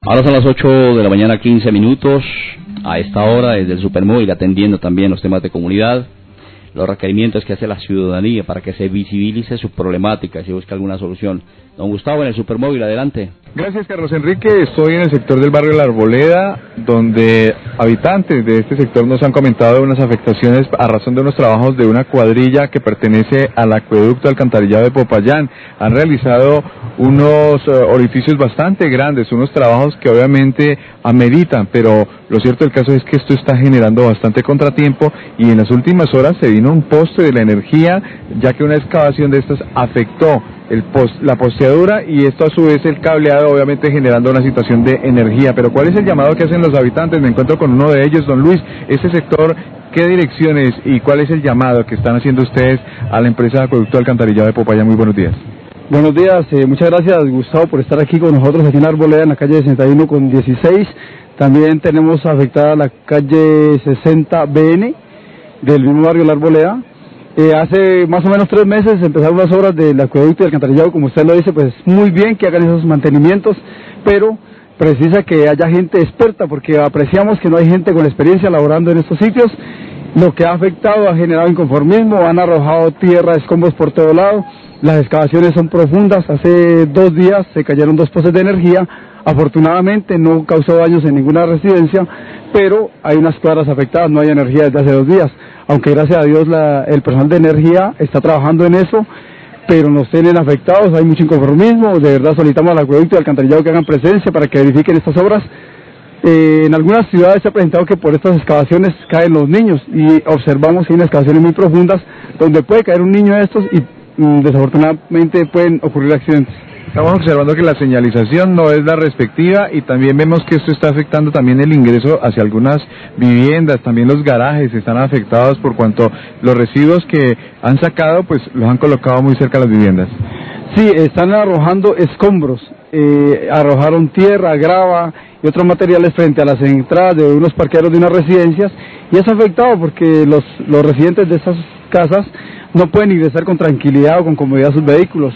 Ahora son las 8 de la mañana, 15 minutos. A esta hora, desde el Supermóvil, atendiendo también los temas de comunidad, los requerimientos que hace la ciudadanía para que se visibilice su problemática y se busque alguna solución. Don Gustavo, en el Supermóvil, adelante. Gracias, Carlos Enrique. Estoy en el sector del barrio La Arboleda, donde habitantes de este sector nos han comentado unas afectaciones a razón de unos trabajos de una cuadrilla que pertenece al acueducto alcantarillado de Popayán. Han realizado unos orificios bastante grandes, unos trabajos que obviamente ameritan, pero lo cierto del caso es que esto está generando bastante contratiempo y en las últimas horas se vino un poste de la energía, ya que una excavación de estas afectó la posteadura y esto a su vez el cableado, obviamente generando una situación de energía. Pero ¿cuál es el llamado que hacen los habitantes? Me encuentro con uno de ellos, don Luis. Este sector, ¿qué direcciones y cuál es el llamado que están haciendo ustedes a la empresa de acueducto alcantarillado de Popayán? Muy buenos días. Buenos días, muchas gracias, Gustavo, por estar aquí con nosotros aquí en la Arboleda, en la calle 61 con 16. También tenemos afectada la calle 60 BN del mismo barrio La Arboleda. Hace más o menos 3 meses empezaron las obras del acueducto y alcantarillado, como usted lo dice, pues muy bien que hagan esos mantenimientos, pero precisa que haya gente experta, porque apreciamos que no hay gente con experiencia laborando en estos sitios, lo que ha afectado, ha generado inconformismo, han arrojado tierra, escombros por todo lado, las excavaciones son profundas, hace 2 días se cayeron 2 postes de energía, afortunadamente no causó daños en ninguna residencia, pero hay unas cuadras afectadas, no hay energía desde hace 2 días, aunque gracias a Dios el personal de energía está trabajando en eso, pero nos tienen afectados, hay mucho inconformismo, de verdad solicitamos al acueducto y alcantarillado que hagan presencia para que verifiquen estas obras. En algunas ciudades se ha presentado que por estas excavaciones caen los niños y observamos que hay unas excavaciones muy profundas donde puede caer un niño de estos y desafortunadamente pueden ocurrir accidentes. Estamos observando que la señalización no es la respectiva y también vemos que esto está afectando también el ingreso hacia algunas viviendas, también los garajes están afectados por cuanto los residuos que han sacado pues los han colocado muy cerca de las viviendas. Sí, están arrojando escombros, arrojaron tierra, grava y otros materiales frente a las entradas de unos parqueaderos de unas residencias y es afectado porque los residentes de estas casas no pueden ingresar con tranquilidad o con comodidad a sus vehículos.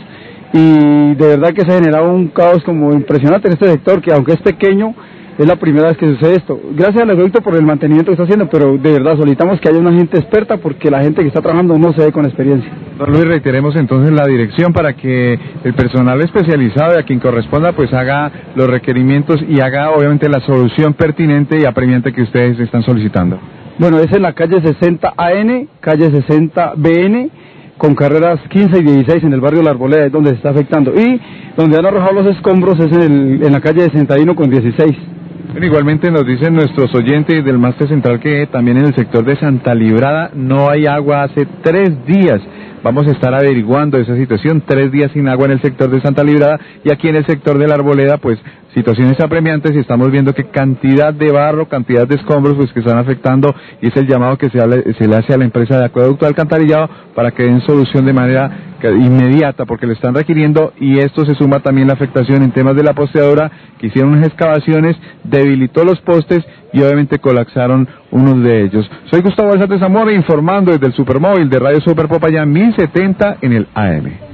Y de verdad que se ha generado un caos como impresionante en este sector, que aunque es pequeño, es la primera vez que sucede esto. Gracias al acueducto por el mantenimiento que está haciendo, pero de verdad solicitamos que haya una gente experta porque la gente que está trabajando no se ve con experiencia. Don Luis, reiteremos entonces la dirección para que el personal especializado y a quien corresponda pues haga los requerimientos y haga obviamente la solución pertinente y apremiante que ustedes están solicitando. Bueno, es en la calle 60 AN, calle 60 BN, con carreras 15 y 16 en el barrio La Arboleda, es donde se está afectando. Y donde han arrojado los escombros es en la calle 61 con 16. Bueno, igualmente nos dicen nuestros oyentes del máster central que también en el sector de Santa Librada no hay agua hace 3 días. Vamos a estar averiguando esa situación, 3 días sin agua en el sector de Santa Librada y aquí en el sector de La Arboleda, pues situaciones apremiantes y estamos viendo que cantidad de barro, cantidad de escombros pues que están afectando y es el llamado que se le hace a la empresa de acueducto alcantarillado para que den solución de manera inmediata porque lo están requiriendo y esto se suma también la afectación en temas de la posteadora que hicieron unas excavaciones, debilitó los postes y obviamente colapsaron unos de ellos. Soy Gustavo Alzate Zamora informando desde el Supermóvil de Radio Super Popayán 1070 en el AM.